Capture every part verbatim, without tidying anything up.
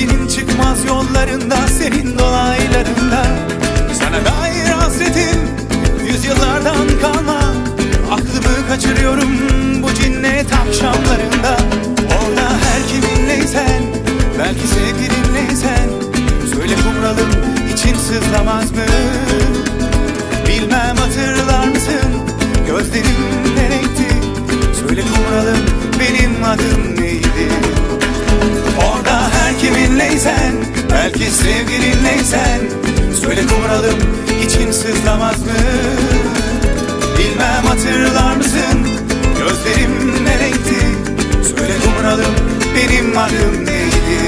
Sevginin çıkmaz yollarında, senin dolaylarında. Sana dair hasretim yüzyıllardan kalma. Aklımı kaçırıyorum bu cinnet akşamlarında. Orada her kiminleysen, belki sevgilinleysen, söyle kumralım, için sızlamaz mı? Bilmem hatırlar mısın, gözlerim ne renkti? Söyle kumralım, benim adım neydi? Orada her kiminleysen, belki sevgilinleysen, söyle kumralım, için sızlamaz mı? Bilmem hatırlar mısın, gözlerim ne renkti? Söyle kumralım, benim adım neydi?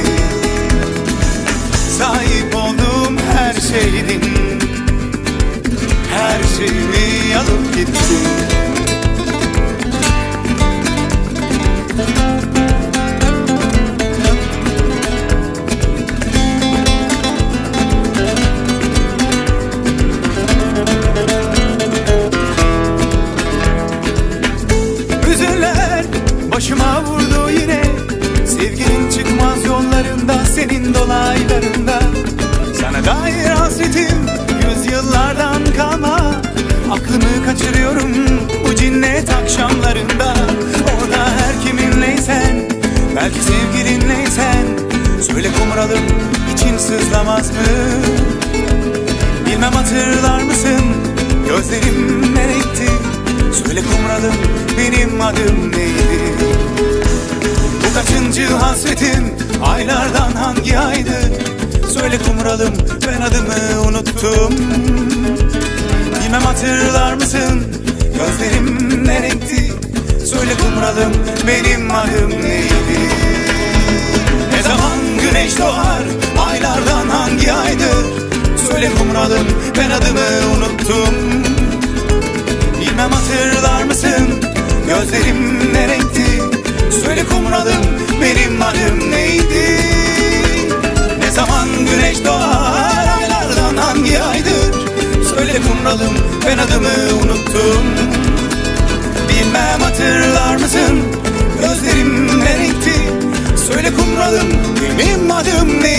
Sahip olduğum her şeydin, her şeyimi alıp gittin. Hüzünler başıma vurdu yine, sevginin çıkmaz yollarında, senin dolaylarında. Sana dair hasretim yüzyıllardan kalma. Aklımı kaçırıyorum bu cinnet akşamlarında. Orada her kiminleysen, belki sevgilinleysen, söyle kumralım, için sızlamaz mı? Bilmem hatırlar mısın, gözlerim ne renkti? Söyle kumralım, benim adım neydi? Bu kaçıncı hasretim, aylardan hangi aydı? Söyle kumralım, ben adımı unuttum. Bilmem hatırlar mısın, gözlerim ne renkti? Söyle kumralım, benim adım neydi? Ne zaman güneş doğar, aylardan hangi aydır? Söyle kumralım, ben adımı unuttum. Bilmem hatırlar mısın, gözlerim ne renkti? Söyle kumralım, benim adım neydi? Ne zaman güneş doğar, aylardan hangi aydır? Söyle kumralım, ben adımı unuttum. Bilmem hatırlar mısın, gözlerim ne renkti? Söyle kumralım, benim adım neydi?